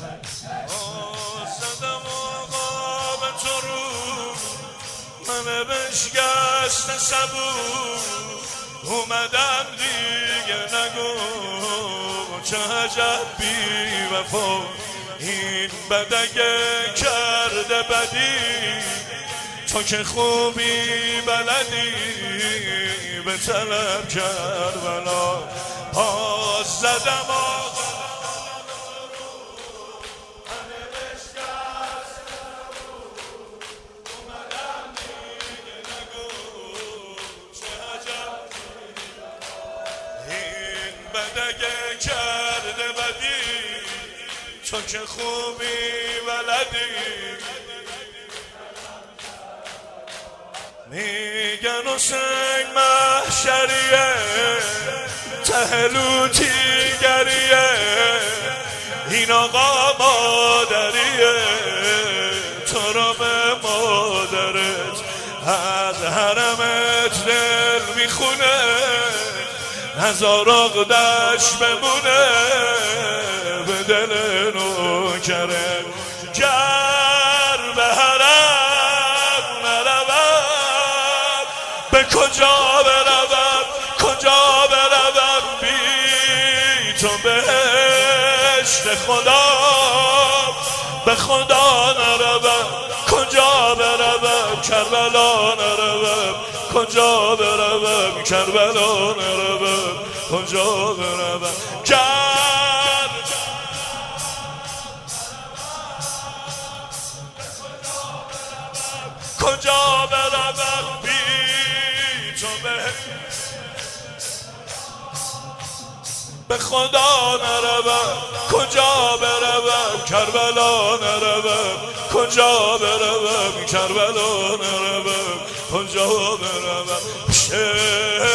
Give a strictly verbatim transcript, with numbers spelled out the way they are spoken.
زدم آقا به تو رو من بشکست صبور اومدم دیگه نگو چه عجب بی وفا این بدگه کرده بدی تو که خوبی بلدی به طلب کربلا باز زدم آقا بدگه کرده بدی تو که خوبی بلدی میگن حسین محشریه ته لوطیگریه این آقا مادریه تو رو به مادرت از حرمت دل میخونه هزار عقدش بمونه به دل نوکره گر به حرم نروم به کجا بروم کجا بروم بی تو بهشت خدا به خدا نروم کجا بروم کربلا نروم کجا بروم کربلا نروم کجا بروم کر کجا بروم بی تو به خدا نروم کجا بروم کربلا نروم کجا بروم کربلا نروم کجا بروم